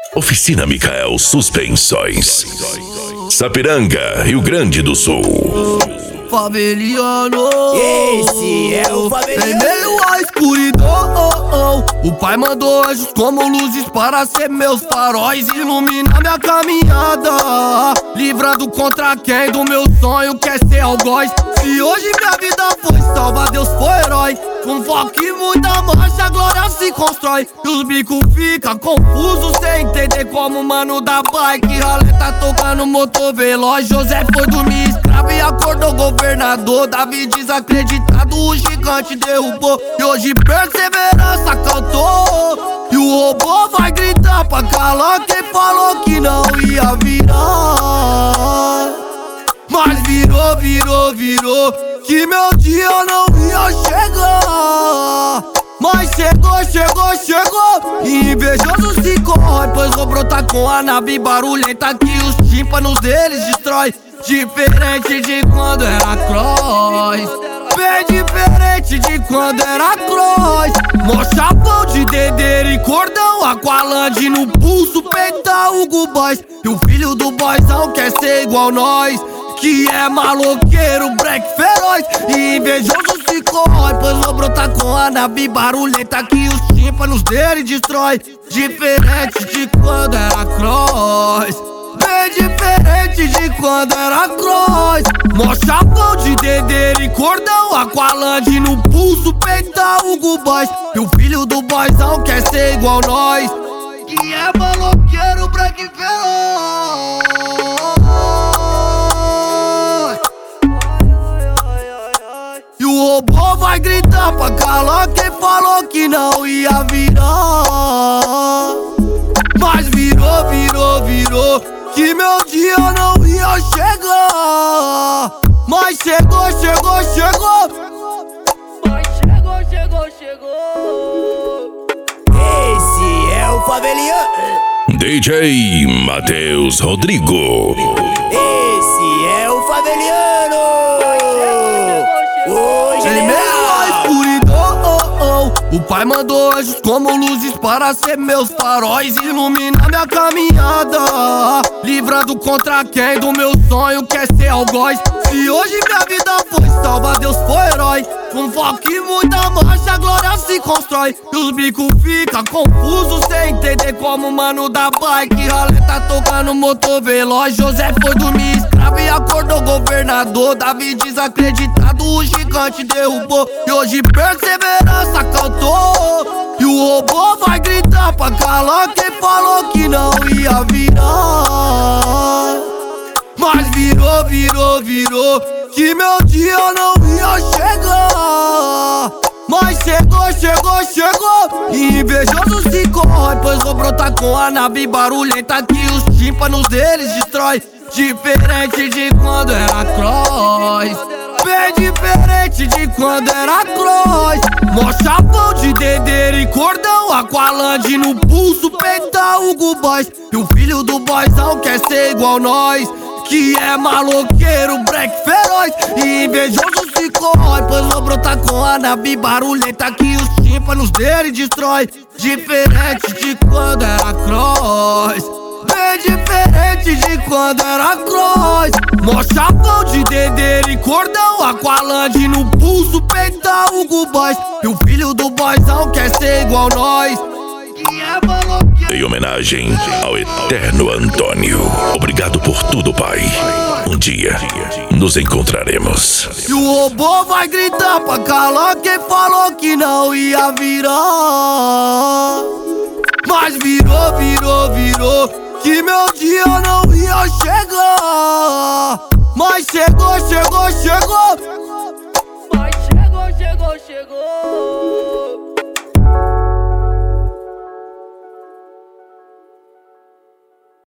Oficina Micael Suspensões, Sapiranga, Rio Grande do Sul. Faveliano, esse é o Faveliano. em meio à escuridão, o pai mandou anjos como luzes para ser meus faróis, iluminar minha caminhada, livrando contra quem do meu sonho quer ser algoz. Se hoje minha vida foi salva, Deus foi herói. Com foco e muita marcha, a glória se constrói. E os bicos ficam confusos sem entender como o mano da bike ralé tá tocando motor veloz. José foi dormir escravo e acordou governador. Davi desacreditado, o gigante derrubou. E hoje perseverança cantou. E o robô vai gritar pra calar quem falou que não ia virar. Mas virou, virou, virou, que meu dia não ia chegar. Mas chegou, chegou, chegou, e invejoso se corre, pois vou brotar com a nave barulhenta que os tímpanos deles destrói. Diferente de quando era cross, bem diferente de quando era cross. Mó chapão de dedeira e cordão, Aqualande no pulso, peita Hugo Boss. E o filho do boyzão quer ser igual nós, que é maloqueiro, break feroz. E invejoso se corre, pois vou brotar com a nave barulhenta que os tímpanos dele destrói. Diferente de quando era cross, bem diferente de quando era cross. Mó chapão de dedeira e cordão, Aqualande no pulso, peita Hugo Boss. E o filho do boyzão quer ser igual nós, que é maloqueiro, break feroz. E o robô vai gritar pra calar quem falou que não ia virar. Mas virou, virou, virou, que meu dia não ia chegar. Mas chegou, chegou, chegou. Mas chegou, chegou, chegou. Esse é o Faveliano. DJ Matheus Rodrigo. Esse é o Faveliano. Hoje Em ele meio à escuridão, o pai mandou anjos como luzes para ser meus faróis, iluminar minha caminhada, livrando contra quem do meu sonho quer ser algoz. Se hoje minha vida foi salva, Deus foi herói. Com foco e muita marcha, a glória se constrói. E os bicos ficam confusos sem entender como o mano da bike ralé tá tocando motor veloz. José foi dormir escravo e acordou governador. Davi desacreditado, o gigante derrubou. E hoje perseverança cantou. E o robô vai gritar pra calar quem falou que não ia virar. Mas virou, virou, virou, que meu dia não ia chegar. Mas chegou, chegou, chegou, e invejoso se corre, pois vou brotar com a nave barulhenta que os tímpanos deles destrói. Diferente de quando era cross, bem diferente de quando era cross. Mó chapão de dedeira e cordão, Aqualande no pulso, peita Hugo Boss. E o filho do boyzão quer ser igual nós, que é maloqueiro, break feroz. E invejoso se corre, pois vou brotar com a nave barulhenta que os tímpanos dele destrói. Diferente de quando era cross, bem diferente de quando era cross. Mó chapão de dedeira e cordão, Aqualande no pulso, peita Hugo Boss. E o filho do boyzão quer ser igual nós, que é maloqueiro. Em homenagem ao eterno Antônio. Obrigado por tudo, pai. Um dia nos encontraremos. E o robô vai gritar pra calar quem falou que não ia virar. Mas virou, virou, virou, que meu dia não ia chegar. Mas chegou, chegou, chegou. Mas chegou, chegou, chegou.